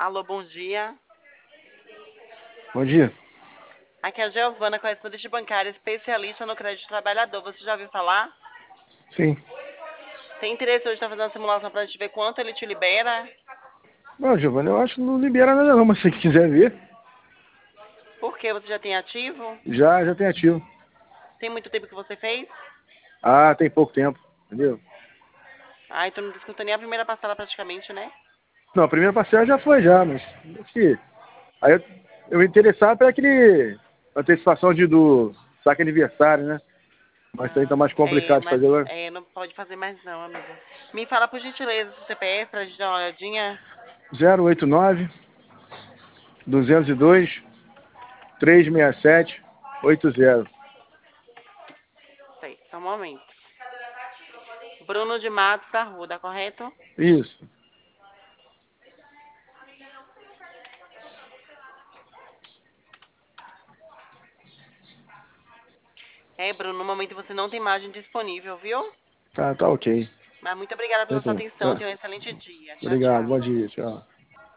Alô, bom dia. Bom dia. Aqui é a Giovana, correspondente bancária, especialista no crédito trabalhador. Você já ouviu falar? Sim. Tem interesse hoje em estar fazendo uma simulação para a gente ver quanto ele te libera? Bom, Giovana, eu acho que não libera nada não, mas se você quiser ver, Por quê? Você já tem ativo? já tem ativo. Tem muito tempo que você fez? Ah, tem pouco tempo, entendeu? Ah, então não descontou nem a primeira parcela praticamente, né? Não, a primeira parcela já foi já, mas acho que aí eu me interessava para aquele antecipação do saque aniversário, né? Mas isso aí tá mais complicado de Mas fazer agora. não pode fazer mais não, amigo. Me fala por gentileza o CPF pra gente dar uma olhadinha. 089 202 367 80. Sei, só um momento. Bruno de Matos Arruda, correto? Isso. Bruno, no momento você não tem margem disponível, viu? Tá ok. Mas muito obrigada pela sua atenção. Tá. Tenha um excelente dia. Tchau, Obrigado, tchau. bom dia, tchau.